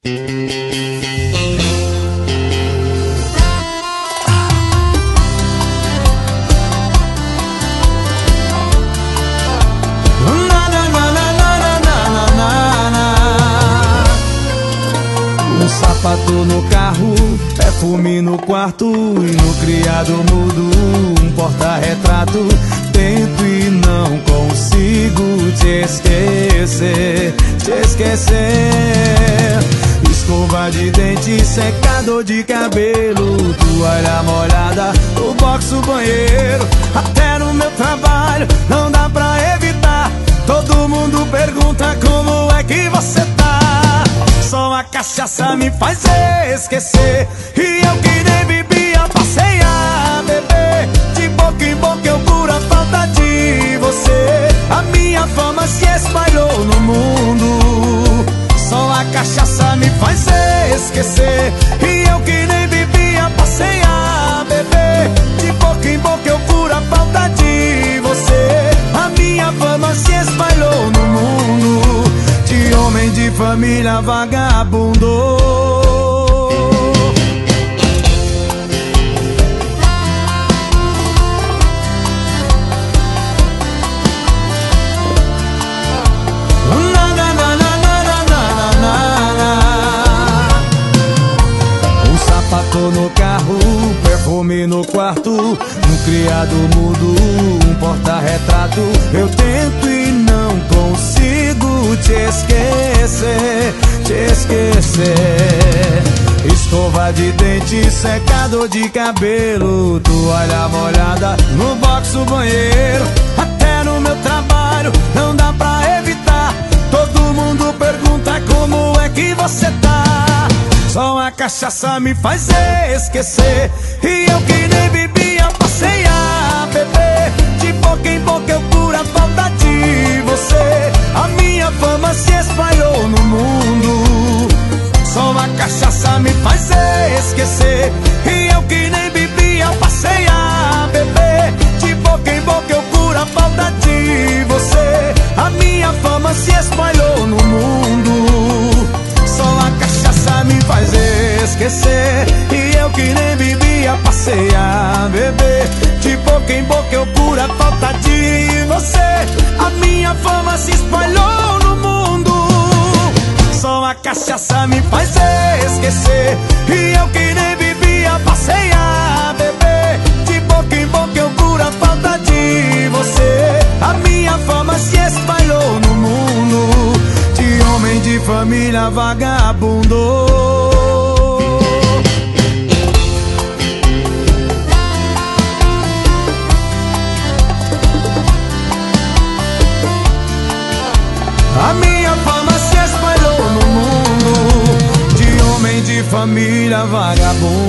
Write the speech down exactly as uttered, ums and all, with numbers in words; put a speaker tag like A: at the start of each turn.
A: Um sapato no carro, perfume no quarto, e no criado mudo um porta-retrato. Tento e não consigo te esquecer, te esquecer. Escova de dente, secador de cabelo, toalha molhada, o box, o banheiro. Até no meu trabalho não dá pra evitar. Todo mundo pergunta como é que você tá. Só a cachaça me faz esquecer, e eu que nem bebia passei a beber. De boca em boca eu curo a falta de você. A minha fama se espalhou no mundo. Só a cachaça me faz esquecer, e eu que nem bebia passei a beber. De boca em boca eu curo a falta de você. A minha fama se espalhou no mundo. De homem de família vagabundo. Um sapato no carro, perfume no quarto, um criado mudo, um porta-retrato. Eu tento e não consigo te esquecer, te esquecer. Escova de dente, secador de cabelo, toalha molhada, no box, o banheiro. Até no meu trabalho não dá pra evitar. Todo mundo pergunta como é que você tá. Só a cachaça me faz esquecer, e eu que nem bebia passei a beber. De boca em boca eu curo a falta de você. A minha fama se espalhou no mundo. Só a cachaça me faz esquecer, e eu que nem bebia passei a beber. De boca em boca eu curo a falta de você. A minha fama se espalhou no mundo. Só a cachaça me faz esquecer, e eu que nem bebia passei a beber. De boca em boca eu curo a falta de você. A minha fama se espalhou no mundo. Só a cachaça me faz esquecer, e eu que nem bebia passei a beber. De boca em boca eu curo a falta de você. A minha fama se espalhou no mundo. De homem de família vagabundo. A minha fama se espalhou no mundo. De homem de família vagabundo.